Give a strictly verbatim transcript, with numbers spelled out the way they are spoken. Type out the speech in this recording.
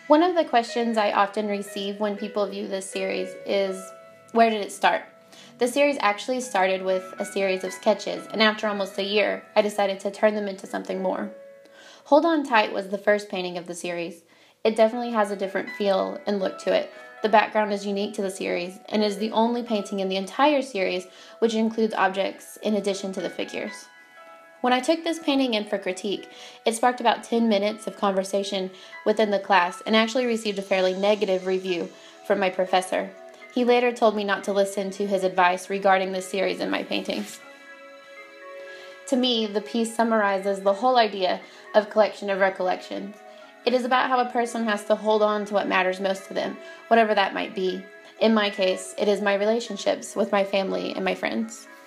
One of the questions I often receive when people view this series is, where did it start? The series actually started with a series of sketches, and after almost a year, I decided to turn them into something more. Hold On Tight was the first painting of the series. It definitely has a different feel and look to it. The background is unique to the series, and is the only painting in the entire series which includes objects in addition to the figures. When I took this painting in for critique, it sparked about ten minutes of conversation within the class and actually received a fairly negative review from my professor. He later told me not to listen to his advice regarding this series in my paintings. To me, the piece summarizes the whole idea of collection of recollections. It is about how a person has to hold on to what matters most to them, whatever that might be. In my case, it is my relationships with my family and my friends.